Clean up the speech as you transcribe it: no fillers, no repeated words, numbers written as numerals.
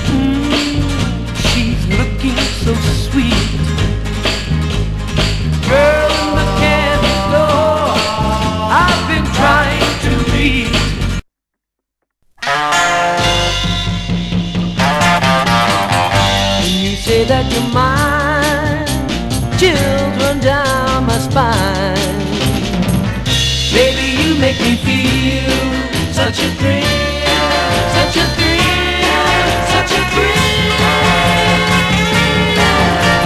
She's looking so sweet. Girl in the candy store, I've been trying to reach. When you say that you're mine, chills run down my spine. Baby, you make me feel such a thrill, such a thrill.